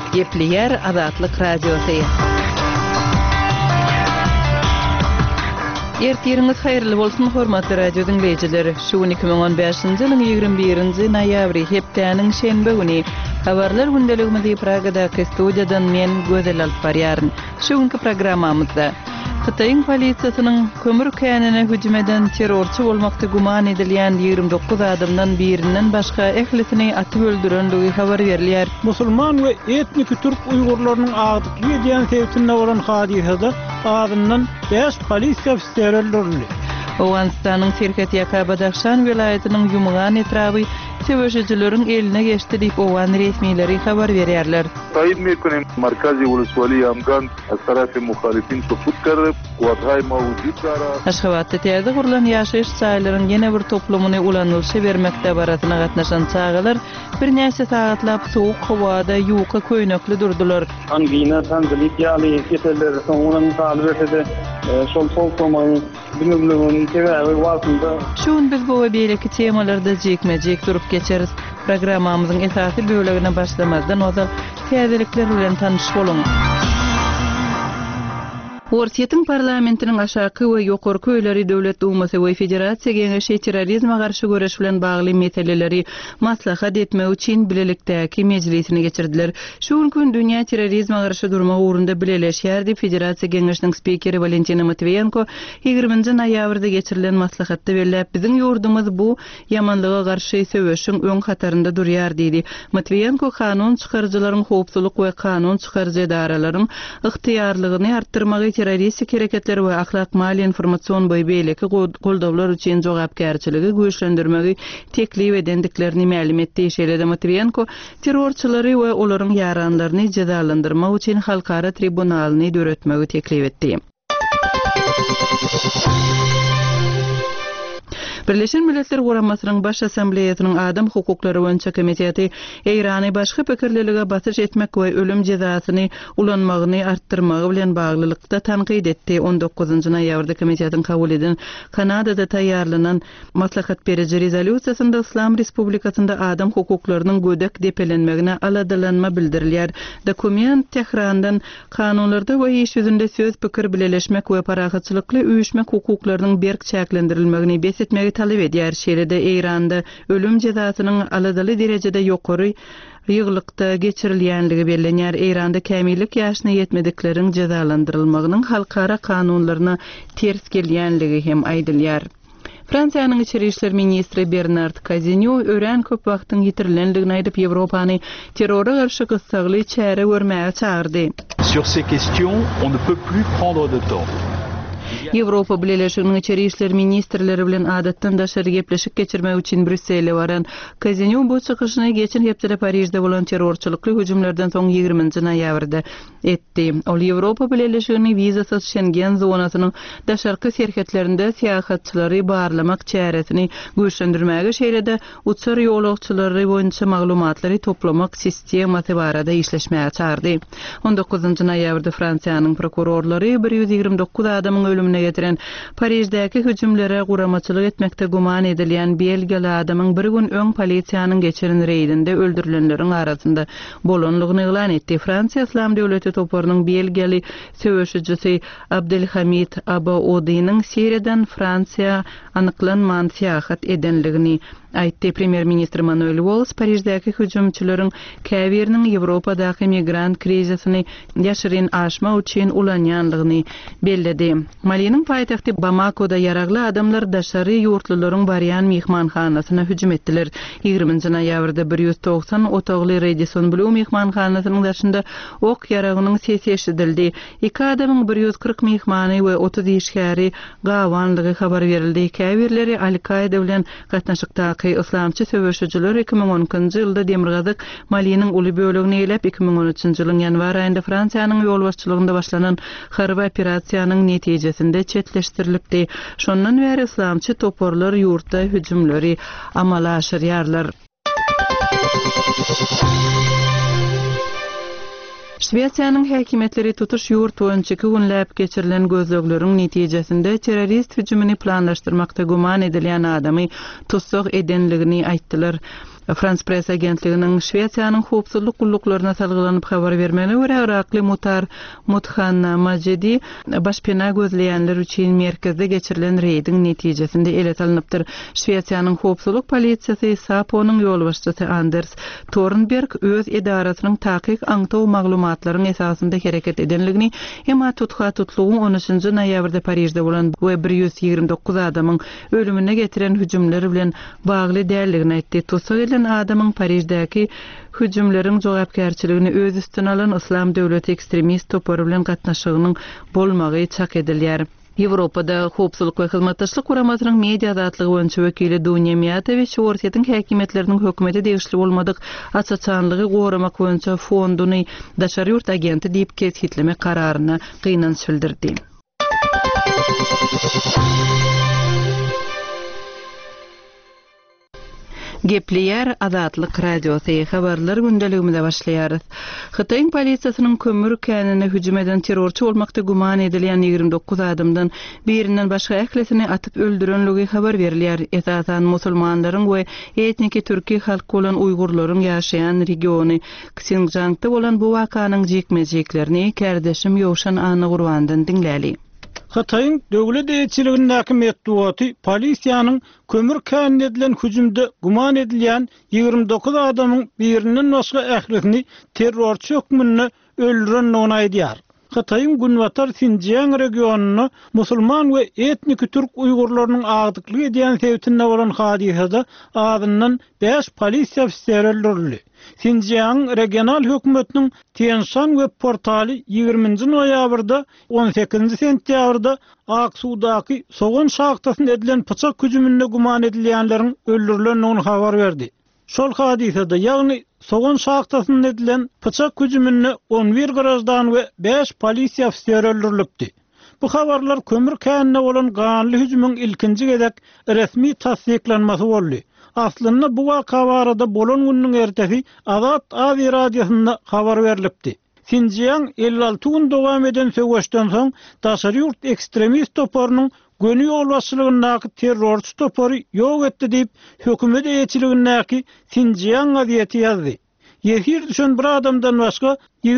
Gepleyer Azatlyk Radiosu. Ertiriniz hayırlı bolsun hormatly radio dinleyijileri. Şu 2015-nji ýylyň 21-nji noýabry hepdeniň şenbe güni habarlar gündeligimizi Pragadaky studiýadan men Gözel alyp barýaryn. Şu günkü programmamyzda Xitayň polisiýasynyň kömür känine hüjüm eden terrorçy bolmakda guman edilýän 29 adamdan birinden başga ehlisini atyp öldürenligi habar berilýär. Musulman we etnik Türk Uygurlarynyň agdykly edýän sebäpinde bolan hadisede adamdan 5 polisiýa ofiseri öldürildi. Owganistanyň Serkat Ýakabadaşan welaýatynyň Ýumgan etraby söwüşçüleriň eline geçdi diýip owan resmileri habar berýärler. Taýin mekun markazi uluswali amgan as-tarafy muhalifin toput garip wagay mawjud dara. Aşgabatda täze gurulan ýaşaýyş saýlaryň ýene bir toplumyny ulanylşy bermekde baratyna gatnaşan çağalar bir näçe sagatlap soğuk howada ýuka köýnekli durdular. Angina tanzylyk ýaly ýeterler soňraň talip etdi. Şol toplumyň bilimligini sebäbi wagtynda. Şuň biz bu we beýleki temalarda jekmejek durup geçeriz. Programmamyzyň esasy bölegine başlamazdan ozal täzelikler bilen tanyş bolun. Orsiýetiň parlamentiniň aşaky we ýokary köýleri döwlet dumasy we federasiýa geňeşi terrorizma garşy göreş bilen bagly meseleleri maslahat etmek üçin bilelikdäki mejlisini geçirdiler. Şu gün dünýä terrorizma garşy durmak ugrunda bileşýär diýip federasiýa geňeşiniň spikeri Valentina Matviyenko 20-nji noýabrda geçirilen maslahatda berilip biziň ýurdumyz bu ýamanlyga garşy söwüşiň öň hatarynda durýar diýdi. Matviyenko kanun çykarjylaryň howpsuzlyk we kanun çykarjy edaralaryň ygtyýarlygyny artdyrmagy terroristik hereketler we ahlak mal informasiýon beýleki goldawlar üçin jogapkärçiligi güýçlendirmegi teklip edendiklerini ma'lum etdi. Şeýle Matviyenko terrorçylary we olaryň ýaranlaryny jazalandyrmak üçin halkara tribunalyny döretmegi teklip etdi. Birleşen Milletler Guramasynyň baş assambleýasynyň Adam hukuklary boýunça komiteti Eýrany başga pikirlerige batyş etmek we ölüm jazasyny ulanmagyny artdyrmagy bilen baglylykda tanqid etdi. 19-njy noýabrda komitetin kabul eden Kanadada taýýarlanan maslahat berici rezolýusiýasynda Islam Respublikasynda adam hukuklarynyň gödek depelenmegine aladalanma bildirilýär. Dokument Tehrandan kanunlarda we iş ýüzünde söz pikir bileleşmek we parahatçylykly üýüşmek hukuklarynyň berk çäklendirilmegini besletmegi talep edýär. Şeýle-de Eýranda ölüm jazasynyň aladaly derejede ýokary ýyglykda geçirilýänligi bellenýär. Eýranda kämillik ýaşyna ýetmedikleriň jazalandyrylmagynyň halkara kanunlaryna ters gelýänligi hem aýdylýar. Fransiýanyň içeri işler ministri Bernard Cazeneuve ören köp wagtyň ýitirilenligini aýdyp Ýewropany terrora garşy gyssagly çäre görmäge çağırdy. Sur ces questions, on ne peut plus prendre de temps. Ýewropa Birleşiginiň içeri işler ministrleri bilen adatdan daşary gepleşik geçirmek üçin Brüsselde baran Cazeneuve bu çykyşyny geçen hepde Parijde bolan terrorçylykly hüjümlerden soň 20-nji noýabrda etdi. Ol Ýewropa Birleşiginiň wizasyz Schengen zonasynyň daşarky serhetlerinde seýahatçylary barlamak çäresini güýçlendirmäge şeýle-de uçar ýolagçylary boýunça maglumatlary toplamak sistematy barada işleşmäge çağırdy. 19-njy noýabrda Fransiýanyň prokurorlary 129 adamyň ölümüne getiren Parijdäki hüjümlere guramaçylyk etmekde guman edilýän belgeli adamyň bir gün öň polisiýanyň geçiren reýdinde öldürilenleriň arasynda bolanlygyny eglan etdi. Fransiýa Islam döwleti toparynyň belgeli söwüşçüsi Abdelhamid Abaoudinyň Siriýadan Fransiýa anyklanman seýahat edenligini aýtdy. Premier ministr Manuel Valls Parijdäki hüjümçüleriň käbiriniň Ýewropadaky migrant krizisyny ýaşyryn aşmak üçin ulanýanlygyny belledi. Malinyň paýtagty Bamako'da ýaragly adamlar daşary ýurtlularyň barýan mehmanhanasyna hüjüm etdiler. 20-nji noýabrda 190 otagly Radisson Blu mehmanhanasynyň daşynda ok ýaragynyň sesi eşidildi. 2 adamyň 140 mehmany we 30 işgäri gawanlygy habar berildi. Käbirleri Al-Qaida bilen gatnaşykdaky islamçy söwüşçüler 2010-njy ýylda Demirgazyk Malinyň uly bölegini elep 2013-njy ýylyň ýanwar aýynda Fransiýanyň ýolbaşçylygynda başlanan harby operasiýanyň netijesinde çetleştirilipdi. Şondan beri islamçy toporlar ýurtda hüjümleri amala aşyrýarlar. Şweýçarýanyň häkimetleri tutuş ýurt boýunça günläp geçirilen gözlegleriň netijesinde terrorist hüjümini planlaşdyrmakda guman edilýän adamy tutsak edenligini aýtdylar. France Press agentliginin Şweýçýanyň howpsuzlyk gulluklarına salgylanyp habar bermegine görä Irakly Mutar Muthanna Majidi başpena gözleýänler üçin merkezde geçirilen reýdiň netijesinde ele alınıpdyr. Şweýçýanyň howpsuzlyk polisiýasy Saponyň ýolbaşçysy Anders Thornberg öz edarasynyň takyk aňtaw maglumatlaryň esasynda hereket edenligini hem tutluğun 13-nji noýabrda Parijde bolan we 129 adamyň ölümüne getiren hüjümler bilen bagly däldigini aýtdy. Tutsak edilen adamyň Parijdäki hüjümleriň jogapkärçiligini öz üstüne alan Islam döwleti ekstremist topory bilen gatnaşygynyň bolmagy çak edilýär. Ýewropada howpsuzlyk we hyzmatdaşlyk guramatynyň media azatlygy boýunça wekili Dunya Miýatowiç Orsiýetiň häkimetleriniň hökümeti degişli bolmadyk açaçanlygy goramak boýunça fonduny daşary ýurt agenti diýip keshitleme kararyna gynanç bildirdi. Gepliýär Azatlyk radiosy habarlar gündeligimizde başlaýarys. Hytaýyň polisiýasynyň kömür känine hüjüm eden terrorçy bolmakda guman edilýän 29 adamdan birinden başga ählesini atyp öldürenligi habar berilýär. Esasan musulmanlaryň we etniki türki halky bolan Uýgurlaryň ýaşaýan regiony Xinjiangda bolan bu wakanyň jekmejeklerini Kärdeşim Ýowşan Ana Gurbandan dinläli. Hytaýyň döwlet eýçiligindäki medeniýeti polisiýanyň kömür känine edilen hüjümde guman edilýän 29 adamyň birinden başga ählesini terrorçy hökmünde öldürenligini aýdýar. Hytaýyň Günwatar Xinjiang regionuny musulman we etniki türk Uýgurlarynyň agdyklyk edýän sebäpine bolan hadisede adyndan 5 polisiýa ofiseri öldürildi. Xinjiang regional hökümetiniň Tianshan web portaly 20-nji noýabrda 18-nji sentýabrda Aksudaky soğan şahtasyna edilen pyçak hüjüminde guman edilýänleriň öldürilendigini habar berdi. Şol hadisede ýagny soğan şahtasyna edilen pyçak hüjüminde 11 garajdan we 5 polisiýa ofiseri öldürilipdi. Bu habarlar kömür känine bolan ganly hüjümüň ilkinji gezek resmi tasdiklanmasy boldy. Aslında bu waka barada bolan günüň ertesi Azat Avi radiosunda habar berilipdi. Xinjiang 56 gün dowam eden söwüşden soň daşary ýurt ekstremist toporynyň gönü ýolbaşçylygyndaky terrorçy topory ýok etdi diýip hökümet eýçiligindäki Xinjiang gazieti ýazdy. Ýehir düşen bir adamdan başga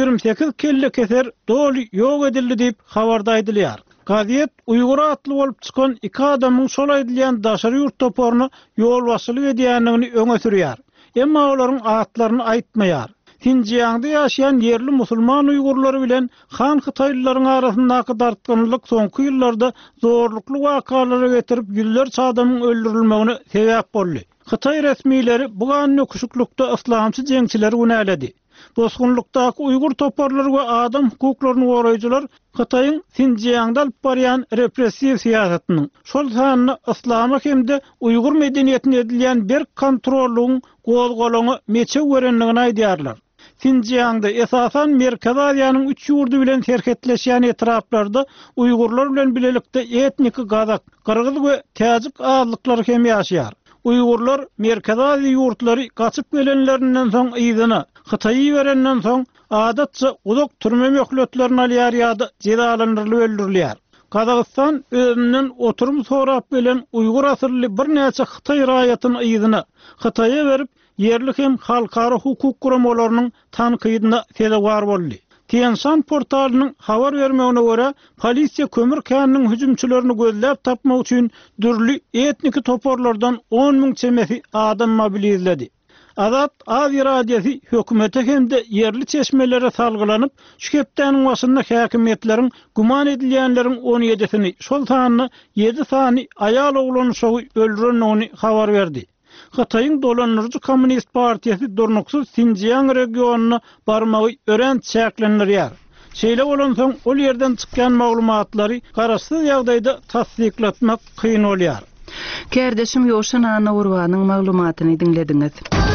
28 kelle keser doly ýok edildi diýip habarda aýdylýar. Gaziet Uýgur atly bolup çykan 2 adamyň şol aýdylýan daşary ýurt toporyny ýolbaşçylyk edýänligini öňe sürýär. Emma olaryň atlaryny aýtmaýar. Xinjiangda ýaşaýan yerli musulman Uýgurlary bilen Han Hytaýlylaryň arasyndaky dartgynlyk soňky ýyllarda zorlukly wakalara getirip ýüllerçe adamyň öldürilmegine sebäp boldy. Hytaý resmiýleri bu ganyny kuşuklukda islamçy jeňçileri günäledi. Bosgunlukdaky Uýgur toporlary we adam hukuklaryny goraýjylar Hytaýyň Xinjiangda alyp barýan repressiw siýasatynyň şol sanyny islama hemde Uýgur medeniýetine edilýän bir kontrolluň gozgolany meçe görenligini aýdýarlar. Xinjiangda esasan Merkez Aziýanyň 3 ýurdu bilen serketleşýän etraplarda Uýgurlar bilen bilelikde etniki gazak, Kyrgyz we Täjik azlyklary hem ýaşaýar. Uýgurlar Merkez Aziýa ýurtlary gaçyp gelenlerinden soň ýygyny Hytaýy berenden soň adatça uzak türme möhletlerini alýar ýa-da cezalandyrylyp öldürilýär. Kazakystan özünden oturum sorap bilen Uýgur asyrly bir näçe Hytaý raýatyny ýygyny Hytaýa berip yerli hem halkara hukuk guramalarynyň tankydyna sebäp boldy. Tianshan portalynyň habar bermegine görä, polisiýa kömür käniniň hüjümçilerini gözläp tapmak üçin dürli etniki toporlardan 10.000 çemesi adam mobilizledi. Azat Avi radiosy hökümete hemde yerli çeşmelere salgylanyp, şu hepdeniň başynda häkimetleriň guman edilýänleriň 17-sini, şol sanyny 7 sany aýal oglany şowy öldürenligini habar berdi. Hytaýyň dolanyrjy Kommunist partiýasy durnuksuz Xinjiang regionuny barmagy ören çäklendirýär. Şeýle bolan soň ol ýerden çykkan maglumatlary garaşsyz ýagdaýda tasdiklatmak kyn bolýar. Kärdeşim Ýowşan Ana Gurbanyň maglumatyny dinlediňiz.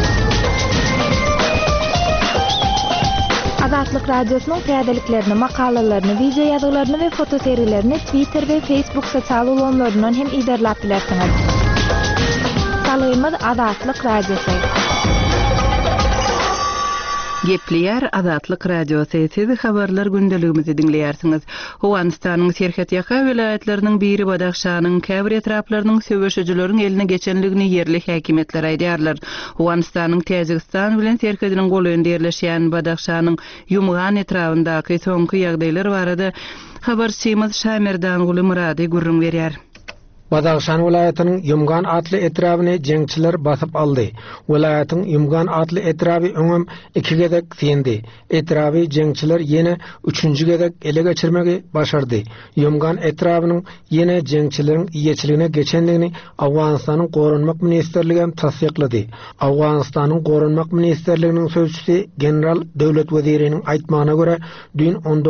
Azatlyk radiosynyň täzeliklerini, makalalaryny, video ýazgylaryny we fotoseriýelerini Twitter we Facebook sosial ulanlaryndan hem iderlap bilersiňiz. Salymyz Azatlyk radiosu. Gepleyer Azatlyk radiosu sizi habarlar gündeligimizi dinleýärsiňiz. Owganistanyň Serhetiýaka vilayetleriniň biri Badaxşanyň käbir etraplarynyň söwüşejileriň eline geçenligini yerli häkimetler aýdýarlar. Owganistanyň Täjikistan bilen serhediniň golynda ýerleşýän Badaxşanyň Ýumgan etrafyndaky soňky ýagdaýlar barada habarçymyz Şamerdan Guly Murady gurrun berýär. Badaxşan vilayetinin Ýumgan atly etrabyny jeňçiler basyp aldy. Vilayetin Ýumgan atly etraby öňüm 2 gedek sendi. Etraby jeňçiler ýene 3-nji gedek ele geçirmegi başardy. Ýumgan etrabynyň ýene jeňçileriň iýeçiligine geçenligini Awganistanyň Gorunmak ministrligi tasdiqlady. Awganistanyň Gorunmak ministrliginiň sözçüsi general döwlet weziriniň aýtmagyna görä, dün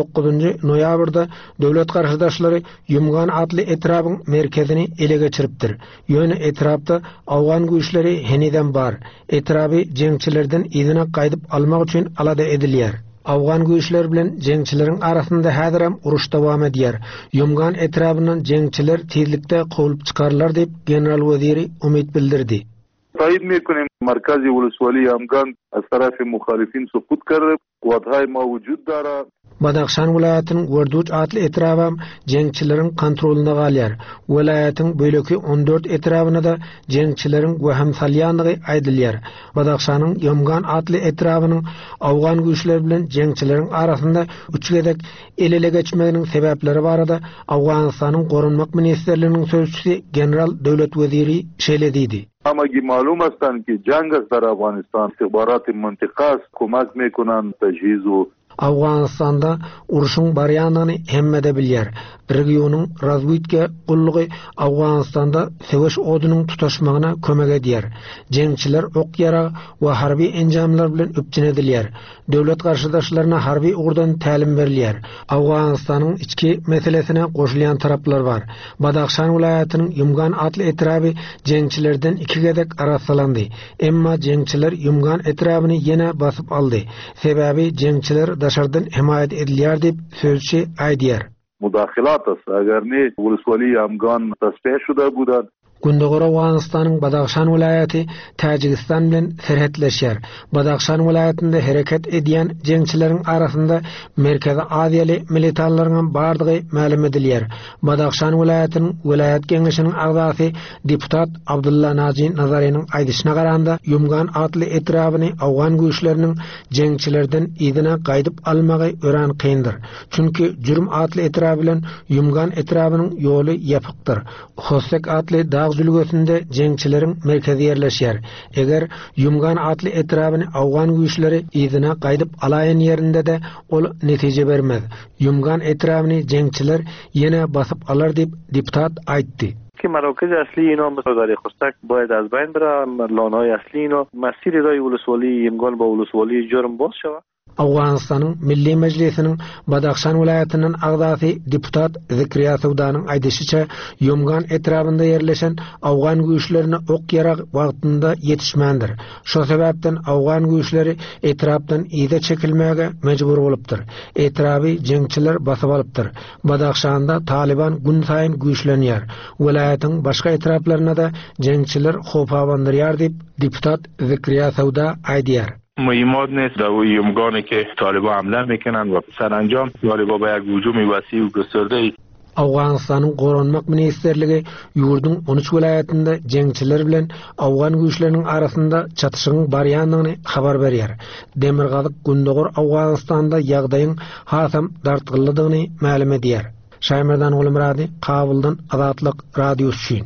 19 noýabrda döwlet garşydaşlary Ýumgan atly etrabyň merkezini ele geçiripdir. Ýöne etrapda Awgan güýçleri heniden bar. Etrapy jeňçilerden ýygyna gaýdyp almak üçin alada edilýär. Awgan güýçler bilen jeňçileriň arasynda häzirem uruş dowam edýär. Ýumgan etrabynyň jeňçiler tezlikde goýup çykarlar diýip general weziri umid bildirdi. تایید میکنیم مرکزی ولسوالی همگان از طرف مخالفین سقوط کرده قوت‌های ما وجود دارد. Badaxşan vilayetinin Gorduç atlı etrabam jeňçilerin kontrolünde galýar. Vilayetin böleki 14 etrabyna da jeňçilerin weham salýanlygy aýdylýar. Badaxşanyň Ýumgan atly etrabynyň Awgan güýçleri bilen jeňçilerin arasynda 3 gedek ele geçmeginiň sebäpleri barada Awganistanyň Gorunmak ministrliginiň sözçüsi general döwlet weziri şeýledidi. Ama ki malum astan ki jang dar Afganistan istihbarat-ı mıntıkas kumak mekunan tejhizu. Awganistanda uruşun barýanyny hemmede bilýär. Regionyň razwitke gullugy Awganistanda seweş odunyň tutaşmagyna kömek edýär. Jeňçiler ok ýara we harby enjamlar bilen öpçünedilýär. Döwlet garşydaşlaryna harby urdan tälim berilýär. Awganistanyň içki meselesine goşulýan taraplar bar. Badaxşan vilayetynyň Ýumgan atly etraby jeňçilerden 2 gedek arasalandy. Emma jeňçiler Ýumgan etrabyny ýene basyp aldy. Sebäbi jeňçiler daşardan himayet edilýär diýip sözçi aýdýar. Mudahilat agar ne ولسوالی همگان تصفیه شده بودند. Gündogor Awganistanyň Badaxşan vilayeti Täjikistan bilen serhetleşýär. Badaxşan vilayetinde hereket edýän jeňçileriň arasynda Merkezi Aziýaly militarlaryň bardygy ma'lum edilýär. Badaxşan vilayetiniň vilayet geňeşiniň agzasy deputat Abdulla Naji Nazarynyň aýdyşyna garanda Ýumgan atly etrabyny Awgan güýçleriniň jeňçilerden ýygyna gaýdyp almagy ören kyndyr. Çünki Jürm atly etraby bilen Ýumgan etrabynyň ýoly ýapykdyr. Hosek atly Zülgösünde jeňçileriň merkezi ýerleşýär. Eger Ýumgan atly etrabyny Awgan güýçleri ýygyna gaýdyp alaýan ýerinde de ol netije bermez. Ýumgan etrabyny jeňçiler ýene basyp alar diýip deputat aýtdy. که مراکز اصلی اینا مثل خستک باید از بین بره، لانه‌های اصلی اینا مسیر رای ولسوالی یمگان با ولسوالی جرم باز شود. Awganistanyň Milli Mejlisiniň Badaxşan vilayetinden agzasy deputat Zikriya Sowdanyň aýdyşyça Ýumgan etrabynda ýerleşen Awgan güýçlerine ok ýarak wagtynda ýetişmändir. Şo sebäpden Awgan güýçleri etrapdan ýyda çekilmäge mejbur bolupdyr. Etraby jeňçiler basyp alypdyr. Badaxşanda Taliban gün saýyn güýçlenýär. Vilayetiň başga etraplaryna da jeňçiler hopawandyrýar diýip deputat Zikriya Sowda aýdýar. مهمات نیست در یمگانی که طالبان حمله میکنند و سرانجام طالبان با یک هجوم وسیع و گسترده Awganistanyň Gorunmak ministrligi ýurdun 13 vilayetinde jeňçiler bilen Awgan güýçleriniň arasynda çatışygyň barýanlygyny habar berýär. Demirgazyk Gündogor Awganistanda ýagdaýyň hasam dartgyllydygyny ma'lum edýär. Şaýmerdan Guly Murady, Kabuldan Azatlyk radiosu üçin.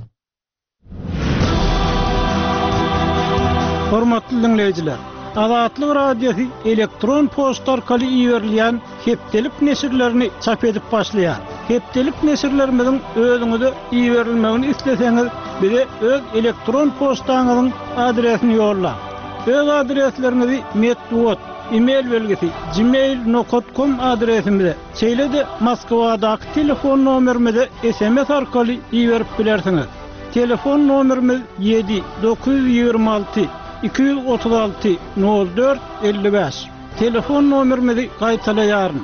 Hormatly dinleýijiler, Azatlyk radiosu elektron posta orkaly ýerilýän hepdelik nesirlerini çap edip başlaýar. Hepdelik nesirlerimiziň özüňize ýerilmegini isleseňiz, bize öz elektron postaňyzyň adresini ýolla. Öz adreslerinizi metduat, e-mail belgisi gmail.com adresimize, çeýlede Moskwadaky telefon nomerimize SMS orkaly ýerip bilersiňiz. Telefon nomerimiz 7-926 236 04 55. Telefon nomerimizi gaýtalaýaryn.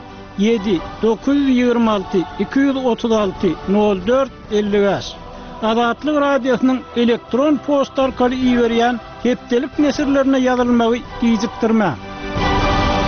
7-926 236 04 55. Azatlyk radiosynyň elektron posta orkaly ýerýän hepdelik nesirlerine ýazylmagy ýyjykdyrma.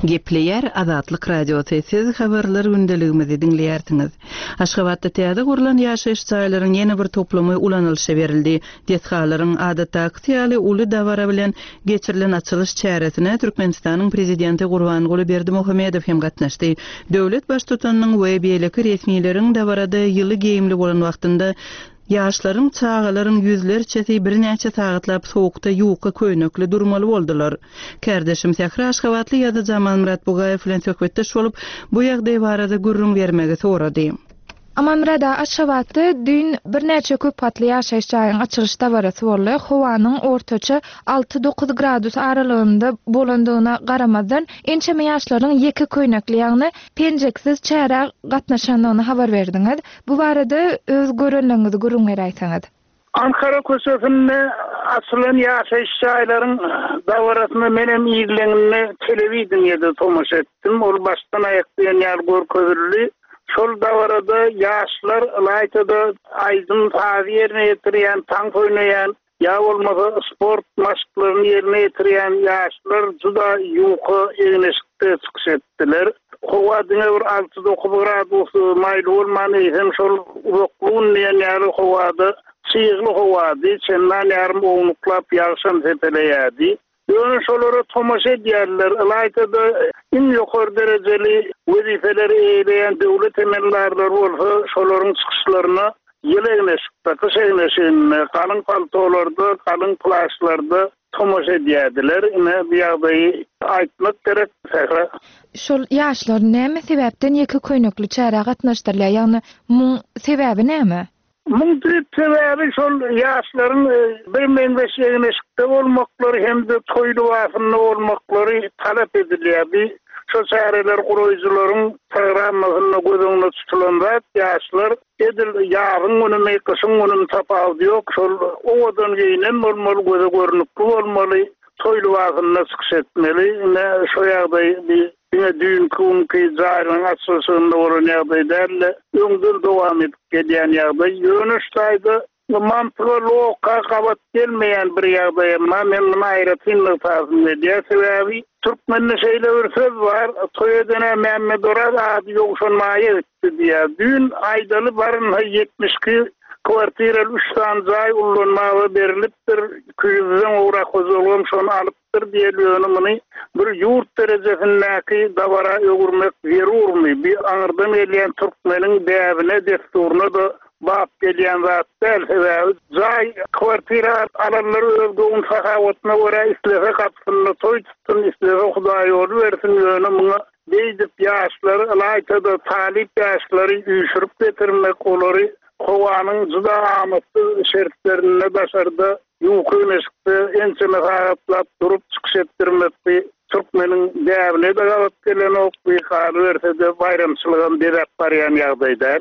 Gepleyer Azatlyk radiosu siz habarlar gündeligimizi dinleýärsiňiz. Aşgabatda täze gurulan ýaşaýyş çaýlarynyň ýene bir toplamy ulanylşa berildi. Detsgalaryň adatda aksiýaly uly dawara bilen geçirilen açylış çäresine Türkmenistanyň prezidenti Gurbanguly Berdimuhammedow hem gatnaşdy. Döwlet baştutanynyň we beýleki resmiýetleriniň dawarada ýyly geýimli bolan wagtynda ýaşlaryň çağalaryň ýüzlerçesi bir näçe sagatlap sowukda ýuwka köýnekli durmaly boldylar. Kärdeşim Sähra Aşgabatly ýa-da Jamal Murat Bugaýew bilen söhbetdeş bolup bu ýagdaý barada gurrun bermegi sorady. Amanrada Aşgabatda dün bir näçe köp patly ýaşaýyş jaýynyň açylyş dawarasy boldy. Howanyň ortaça 6-9 gradus aralygynda bolandygyna garamazdan ençeme ýaşlaryň ýeki köýnekli ýagny penjeksiz çäre gatnaşandygyny habar berdiňiz. Bu barada öz görünýäňizi gurrun berýäňiz. Ankara köşesinde açılan ýaşaýyş jaýlaryň dawarasyny menem ýygyleňini telewiziýada tomaşa etdim. Ol başdan aýakdaýan ýar görkezli. Şol dawarada ýaşlar laytada aýdym tazy ýerine ýetirýän, tank oýnaýan, ýa bolmasa sport maşklaryny ýerine ýetirýän ýaşlar juda ýuwky ýeňeşikde çykşetdiler. Howa diňe bir 6-9 gradus maýly bolmany hem şol uwakluň ýa-ni howada çyýgly howady, çendan ýarym oňuklap ýagşan tepeleýärdi. Ýöne şolary tomaşa edýärler. Alaytada in ýokary derejeli wezifeleri eýleýän döwlet emelleri bolsa, şolaryň çykyşlaryna ýeleňeşikde, kysagneşen, kalyň paltolarda, kalyň plaşlarda tomaşa edýärdiler. Ine bu ýagdaýy aýtmak gerek. Şol ýaşlar näme sebäpden ýeki köýnekli çäre gatnaşdyrlar? Ýagny muň sebäbi näme? Muň sebäbi şol ýaşlaryň bir-birinden ýeňeşikde bolmaklary hem-de toýly wagtynda bolmaklary talap edilýär. Şo çäreler guruýjularyň programasyna gözüňde tutulanda ýaşlar edil ýaryň öňüne kysyn öňüne tapawdy ýok. Şol owadan geýinen normal göze görnükli bolmaly, toýly wagtynda çykşetmeli. Şo ýagdaý düğün kumki zaýryň açylşynda bolan ýagdaýda öňden dowam edip gelýän ýagdaý ýönüşdaýdy. Mantygy loka gabat gelmeýän bir ýagdaý, men aýratynlyk taýdan edýär. Sebäbi türkmenne şeýle bir söz bar, toý edene Mehmet Orad ady ýokşanmaýa etdi diýär. Dün aýdaly baryn 72 kwartiraly 3 tan jaý ullanmagy berilipdir. Küýüzden ora kozulgam şonu alypdyr diýilýär. Bir ýurt derejesindäki dawara öwürmek zerurmy? Bir aňyrdan gelýän türkmeniň däbine desturuny da bap gelýän zat däl. Jaý kwartira alanlary öwgün sahawatyna görä islehe gatsyny toý tutun, islehe Hudaý ýol bersin ýöne muňa beýdip ýaşlary alaytada talip ýaşlary ýüşürip getirmek olary howanyň juda amatly şertlerine başardy. Ýuwkyneşikde ençeme sagatlap durup çykyş etdirmekdi. Türkmeniň däbine de galat gelen okby hal berse-de bayramçylygyň berip barýan ýagdaýda.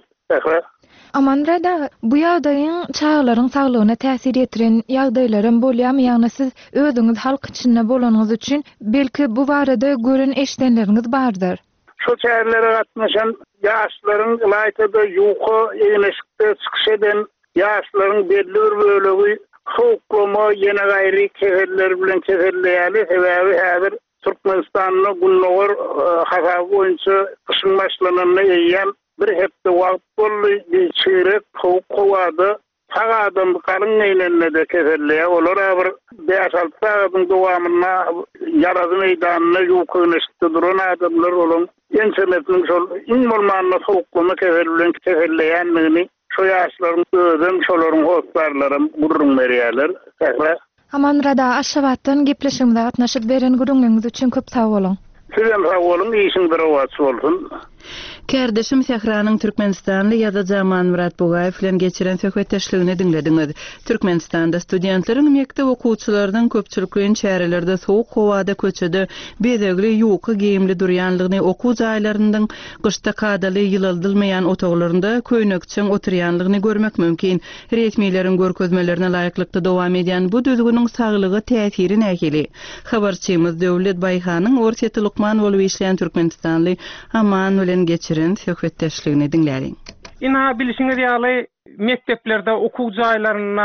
Amanrada bu ýagdaýyň çağlaryň saglygyna täsir etiren ýagdaýlarym bolýarmy? Ýagny siz özüňiz halk içinde bolanyňyz üçin belki bu barada gören eşdenleriniz bardyr. Şo çäherlere gatnaşan ýaşlaryň laytada ýuwky ýeňeşikde çykyş eden ýaşlaryň belli bir bölegi howklama ýene gaýry keherler bilen keherleýäli. Sebäbi häzir Türkmenistanyň gunnawar hasab boýunça kışyn başlananyny eýýän bir hepde wagt boldy, bir çeyrek howklawada Tagadan kalyň eýlenle de keherleýär. Olar bir 5-6 sagatyň dowamyna ýarazy meýdanyna ýuwkyneşikde duran adamlar bolan ençemetiniň şol iň bolmanyna howklama keherleýänligini şo ýaşlaryň özüm şolaryň howklarlary gurrun berýärler. Amanrada Aşgabatdan gepleşigimizde gatnaşyp beren gurrunlygyňyz üçin köp sag bolun. Sizem sag bolun, işiň bir wagt bolsun. Kärdeşim Sähranyň Türkmenistanly ýa-da Jamal Murat Bugaýew bilen geçiren söhbetdeşligini dinlediňiz. Türkmenistanda studentleriň mektep okuwçylarynyň köpçüliginiň çärelerde sowuk howada köçede bezegli ýuwky geýimli durýanlygyny okuw jaýlaryndan gyşda kadaly ýylyldylmaýan otoglarynda köýnekçiň oturýanlygyny görmek mümkin. Resmiýetlerin görkezmelerine laýyklykda dowam edýän bu düzgüniň saglygy täsiri nähili? Habarçymyz Döwlet Baýhanyň Orsiýeti Lukman bolup işleýän Türkmenistanly Aman bilen geçiren söhbetdeşligini dinläriň. Ina bilişiňiz ýaly mekteplerde okuw jaýlaryna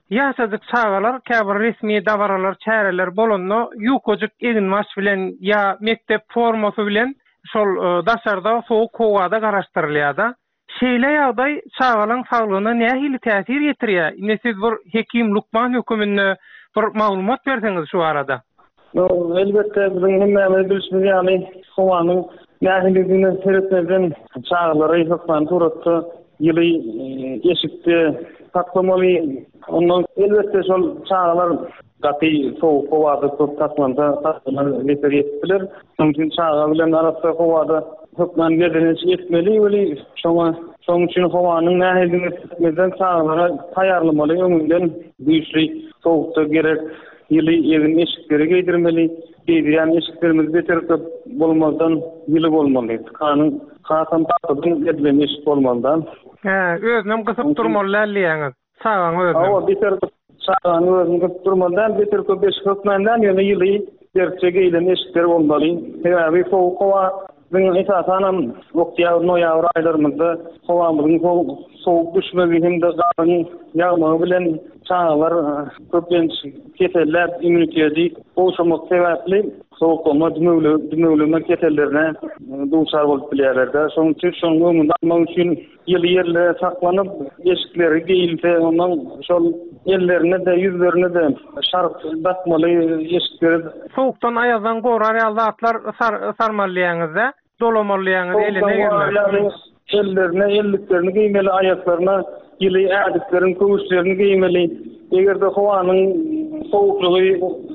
Ýaşadyk çağalar käbir resmi dabaralar, çäreler bolanno ýukojyk eginmaş bilen ýa mektep formasy bilen şol daşarda soğuk howada garaşdyrylýar. Şeýle ýagdaý çağalyň saglygyna nähili täsir ýetirýär? Ine siz bir hekim Lukman hökümine bir maglumat berseňiz şu arada. Elbette bizim hemmemiz bilişimiz ýani howanyň nähiligini seretmeden çağalary hukman turatdy. Ýyly eşikde taklamaly. Ondan elbette şol çağalar gaty soğuk howada köp taklanda taklamalar ýetirýär. Şonuň çağa bilen arasynda howada hukman berdiňiz etmeli we şoň üçin howanyň nähiligini seretmeden çağalara taýýarlamaly. Öňünden güýçli soğukda gerek ýyly evin eşikleri geydirmeli. Geydiren eşiklerimiz beter köp bolmazdan ýyly bolmaly. Hasan taýdan edilen eşik bolmadan. Özünem gysyp durmaly ýaňyz. Çağaň özünem. Awa beter çağaň özünem gysyp durmadan beter köp eşik hukmandan ýyly gerçek edilen eşikler bolmaly. Sebäbi soğuk howa bizim esasen oktyar noýabr aýlarynda howamyzyň soğuk düşmegi hemde garany ýagmagy bilen çağalar köplenç keseller immuniteti oluşmak sebäpli soğuk olma dümöwleme kesellerine duçar bolup bilýärler. Şoň üçin şoň öňünde almak üçin ýyly ýerle saklanyp eşikleri geýilse ondan şol ellerine de ýüzlerine de şarp basmaly eşikleri soğukdan aýazdan gorar ýazatlar sarmalýaňyzda dolamalýaňyz eline ýerler. Ellerine, elliklerini giymeli, ayaklarına ýyly ädiklerin köwüşlerini giymeli. Egerde howanyň soğuklugy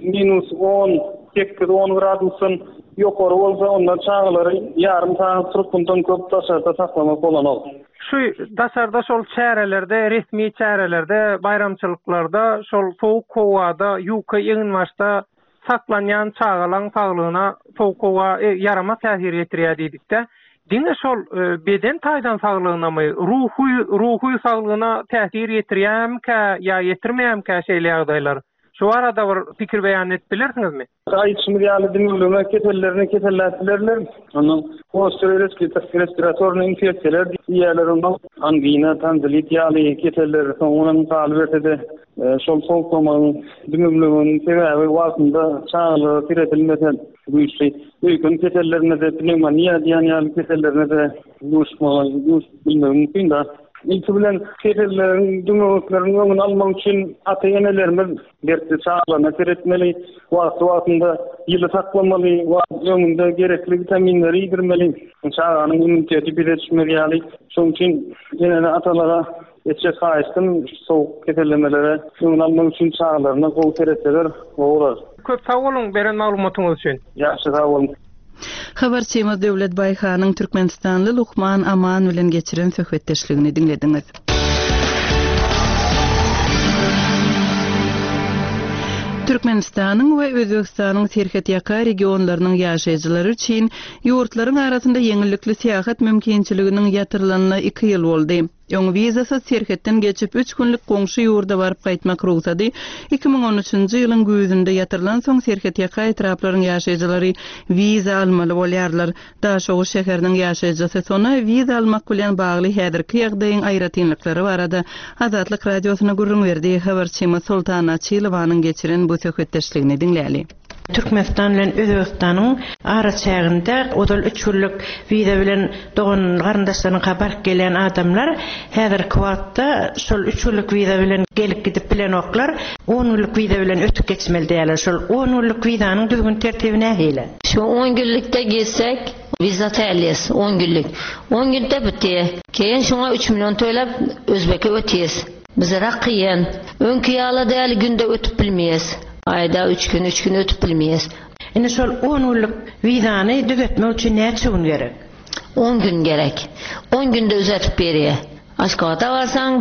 -10-8-10 gradusdan ýokary bolsa, onda çağalary ýarym saat turupundan köp daşarda saklamak bolanok. Şu daşarda şol çärelerde, resmi çärelerde, bayramçylyklarda, şol soğuk howada, ýuka ýygnmaşda saklanýan çağalaň saglygyna soğuk howa ýarama täsir ýetirýär diýdikde. Diňe şol beden taýdan saglygyna ruhy saglygyna täsir ýetirýärmi-kä ýa ýetirmeýärmi-kä şeýle ýagdaýlar? Şu arada bir pikir beýan edip bilersiňizmi? Aýtşymy ýaly dümükleme kesellerler, onuň respiratorny infeksiýalar diýerler, angina, tanzilit ýaly keseller soňra talyp etdi. Şol soňky dümüklemeň sebäbi wagtynda çağaly kiretilmesen güýçli. Öýkün kesellerine de pneumoniýa diýen kesellerine de bilmem mümkin da. İlki bilen kesellerin, dümüklerin öňüni almak üçin ata-enelerimiz dertli çağalana kiretmeli, wagtynda ýyly saklamaly, öňünde gerekli vitaminleri ýedirmeli. Çağanyň immuniteti bileşmeli ýaly. Şoň üçin ene atalara etçe haýstym soğuk kesellemelere öňüni almak üçin çağalaryna gowy teretseler bolar. Köp sag bolun beren maglumatyňyz üçin. Ýaxşy sag bolun. Habarçymyz Döwlet Baýhanyň Türkmenistanly Lukman Aman bilen geçiren söhbetdeşligini dinlediňiz. Türkmenistanyň we Özbegistanyň serhet ýaka regionlarynyň ýaşaýjylary üçin ýurtlaryň arasynda ýeňillikli seýahat mümkinçiliginiň ýatyrylynyna 2 ýyl boldy. Öň vizasy serhetden geçip 3 günlik goňşy ýurda baryp gaýtmak ruhsady 2013-nji ýylyň güýzünde ýatyrylan soň serhet ýaka etraplaryň ýaşaýjylary viza almaly bolýarlar. Daşow şäheriniň ýaşaýjysy sona viza almak bilen bagly häzirki ýagdaýyň aýratynlyklary barada Azatlyk radiosyna gurrun berdi. Habarçymyz Sultana Çylowanyň geçiren bu söhbetdeşligini dinläli. Türkmenistan bilen Özbegistanyň ara çäginde odal 3 günlük viza bilen dogan garyndaşlaryna habar gelen adamlar häzirki wagtda şol 3 günlük viza bilen gelip gidip bilen oklar 10 günlük viza bilen ötüp geçmeli diýerler. Şol 10 günlük vizanyň düzgün tertibi nähili? Şu 10 günlükde geçsek viza täýärliýäs 10 günlük. 10 günde bitýär. Keyin şoňa 3 million töläp Özbeke ötýäs. Bizara kıyın. Önkü yağla değerli günde ötüp bilmeyiz. Ayda 3 gün ötüp bilmeyiz. Ene şol 10 günlük vizany düzetmek üçin näçe gün gerek? 10 gün gerek. 10 günde uzatып berýär. Aşgabatda barsaň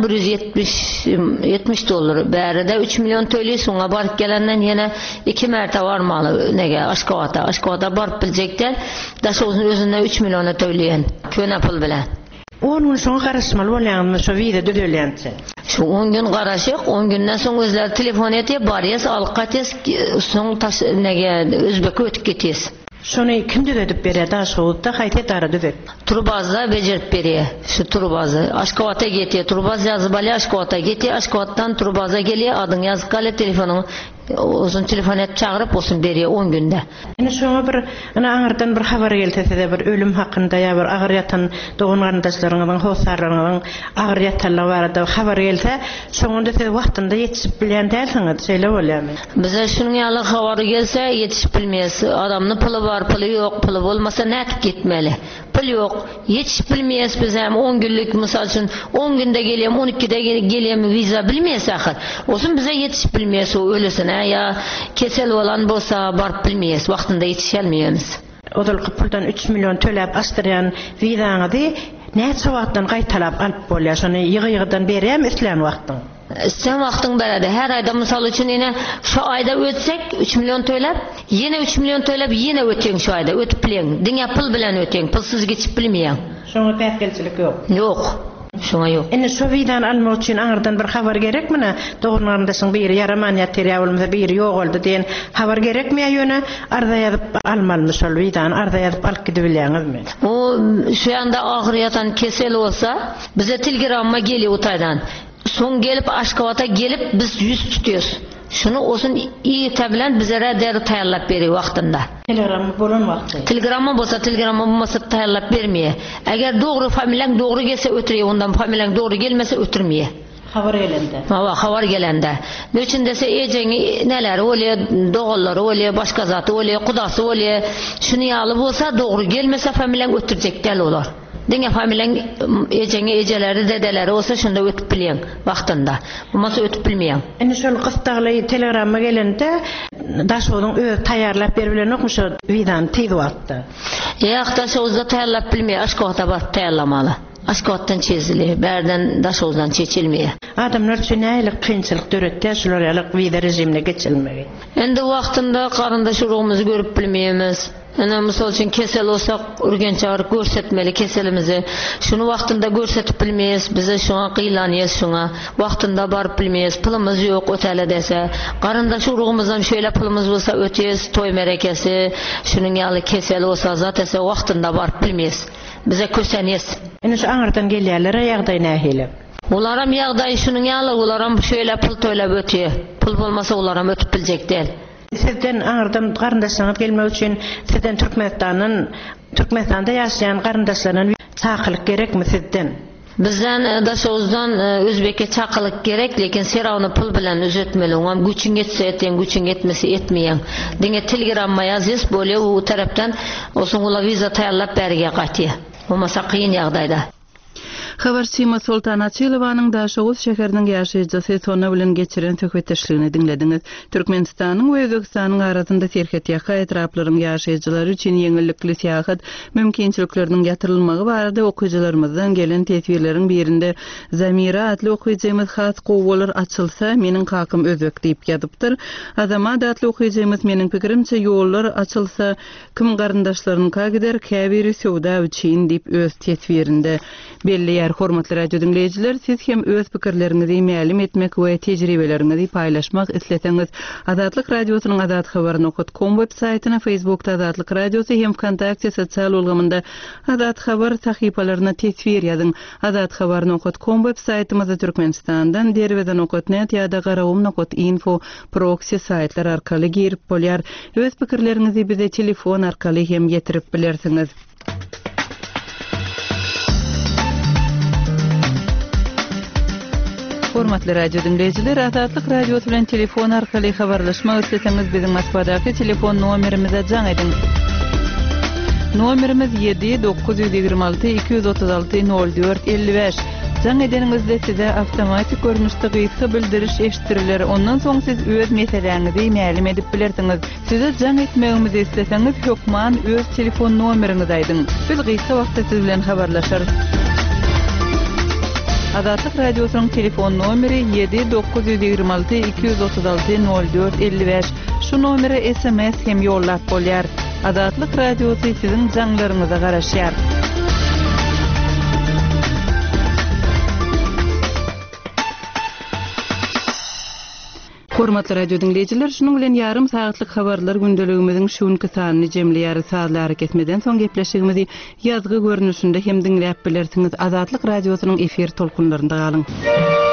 $170. Bäride 3 million töli soňa baryp gelenden ýene 2 märte barmaly nege Aşgabatda. Aşgabatda baryp biljekler, daşowyň özünde 3 million töleýän. Köne pul bilen. 10 gün soň garaşmaly bolýanmy şu viza düzelýänse? Şu 10 gün garaşyk, 10 günden soň özleri telefon etip barýas, alyp gatyas, soň nege Özbeke ötüp getýäs. Şonu kim düzedip berýär Daşowutda haýta dara düzet. Turbazda becerip berýär. Şu turbazı Aşgabat'a getýär. Turbaz ýazyp alýar, Aşgabat'a getýär. Aşgabatdan turbaza gelýär, adyň ýazyp galy telefonuny uzun telefon et çağırıp olsun berýär 10 günde. Ene şoňa bir aňardan bir habar geltese bir ölüm hakynda ýa bir agyr ýatan dogun garandaşlaryňyň, howsarlarynyň agyr ýatanlygy barada habar gelse, şoňda siz wagtynda ýetişip bilýän dälsiňiz, şeýle bolýarmy? Bize şunuň ýaly habary gelse ýetişip bilmeýäs. Adamnyň puly bar, puly ýok, puly bolmasa nätip gitmeli. Pul ýok, ýetişip bilmeýäs biz hem 10 günlük mysal üçin 10 günde gelýär, 12de gelýär viza bilmeýäs ahir. Olsun bize ýetişip bilmeýäs o ölesine ya kesel olan bolsa barıp bilmeýäs, wagtynda ýetişelmeýämiz. Odal puldan 3 milyon töläp astyrýan wizaňyzy näçe wagtdan gaýtalap alyp bolýar? Şonu ýygy-ýygydan berýärmi islen wagtyň? Sen wagtyň beradi. Her aýda mysal üçin ene şu aýda ötsek 3 milyon töläp, ýene 3 milyon töläp, ýene öteň şu aýda ötüp bilen. Diňe pul bilen öteň, pulsuz geçip bilmeýän. Şoňa päsgelçilik ýok. Ýok. Şoňa ýok. Ene şu widan almak üçin aňyrdan bir habar gerekmini? Dogurlaryndasyň biri ýaraman ýatyr bolmasa biri ýok boldy diýen habar gerekmi ýöne arda ýazyp almaly şol widan arda ýazyp alyp gidip bilýäňizmi? O şu anda agyr ýatan kesel bolsa bize telegramma gelýär Utaýdan. Soň gelip Aşgabat'a gelip biz 100 tutýos. Şunu olsun iyi bilen bize deri taýýarlap berýär wagtynda. Telegramma bolan wagty. Telegramma bolsa telegramma bolmasa taýýarlap bermeýär. Eger dogry familiýaň dogry gelse ötürýär, ondan familiýaň dogry gelmese ötürmeýär. Habar gelende. Habar gelende. Ne için dese ejeňi neler bolýar, dogalary bolýar, başga zaty bolýar, kudasy bolýar. Şunu ýaly bolsa dogry gelmese familiýaň ötürjek del olar. Diňe familiýaň ejeňi ejeleri dedeleri olsa şunda ötüp bilýän wagtynda. Bolmasa ötüp bilmeýän. Ene şol gystagly telegramma gelende Daşowuň öz taýýarlap berbilen okmy şu widan tiýdi wagtda. Ýa Daşowda taýýarlap bilmeýär, Aşgabatda bar taýýarlamaly. Aşgabatdan çezili, berden Daşowdan çeçilmeýär. Adamlar üçin nälik kynçylyk döretdi, şular ýalyk wida rejimine geçilmegi. Endi wagtynda garyndaş urugymyzy görüp bilmeýämiz. Ana mysal üçin kesel olsak urgençe aryp görsetmeli keselimizi. Şunu wagtynda görsetip bilmeýäs, bize şoňa gylanyýas şoňa. Wagtynda baryp bilmeýäs, pulymyz ýok ötele dese. Garyndaş urugymyzdan şöyle pulymyz bolsa ötýäs, toý merekesi, şunuň ýaly kesel bolsa zat ese wagtynda baryp bilmeýäs. Bize kösenýäs. Ene şu aňyrdan gelýärler ýagdaý nähili? Olaram ýagdaý şunuň ýaly, olaram şöyle pul töläp ötýär. Pul bolmasa olaram ötüp biljek del. Sizden aňyrdan garyndaşlaryňyz gelmek üçin sizden Türkmenistanda ýaşaýan garyndaşlaryň çakylyk gerekmi sizden? Bizden Daşowdan Özbek'e çakylyk gerek, lekin serawny pul bilen üzetmeli. Oňam güçün geçse eten, güçün getmesi etmeýän. Diňe telegramma ýazýas, bolýar o tarapdan olsun ola viza taýýarlap berýär gaty. Bolmasa kıyın ýagdaýda. Habarçyma Sultan Açylowanyň Daşow şäheriniň ýaşaýjysy sona bilen geçiren töhbetdeşligini dinlediňiz. Türkmenistanyň we Özbekistanyň arasynda serhetýaka etraplaryň ýaşaýjylary üçin ýeňillikli seýahat mümkinçilikleriniň ýatyrylmagy barada okuwçylarymyzdan gelen tesbirleriň birinde Zamira adly okuwçymyz has gowular açylsa meniň kakym özbek diýip ýazypdyr. Adama adly okuwçymyz meniň pikirimçe ýollar açylsa kim garyndaşlarynyňka gider käbiri sowda üçin diýip öz tesbirinde belli. Hormatly radio dinleyijiler, siz hem öz pikirleriňizi mälim etmek we tejribeleriňizi paýlaşmak isleseňiz, Azatlyk radiosynyň azathabar.com web saýtyna, Facebookda Azatlyk radiosu hem Kontakte sosial ulgamynda Azat Habar sahypalaryna tesbir ýazyň. Azathabar.com web saýtymyzda Türkmenistandan derweden okutnet ýa-da garawum.info proxy saýtlar arkaly girip bolýar. Öz pikirleriňizi bize telefon arkaly hem ýetirip bilersiňiz. Hormatly radio dinleyijiler, Azatlyk radiosu bilen telefon arkaly habarlaşmak isleseňiz biziň Moskvadaky telefon nomerimize jaň ediň. Nomerimiz 7-926-236-04-55. Jaň edeňizde size awtomatik görnüşde gysga bildiriş eşitdirilýär. Ondan soň siz öz meseleňizi mälim edip bilersiňiz. Size jaň etmegimizi isleseňiz hökman öz telefon nomeriňizi aýdyň. Biz gysga wagtda siz bilen habarlaşarys. Azatlyk radiosynyň telefon nomeri 7-926-236-04-55. Şu nomere SMS hem ýollap bolýar. Azatlyk radiosy siziň jaňlaryňyza garaşýar. Hormatly radio dinleyijiler, şunun bilen yarım saatlyk habarlar gündeligimiziň şuňky sanyny jemleýär saatlar kesmeden soň gepleşigimizi ýazgy görnüşinde hem dinläp bilersiňiz. Azatlyk radiosynyň efir tolkunlarynda galyň.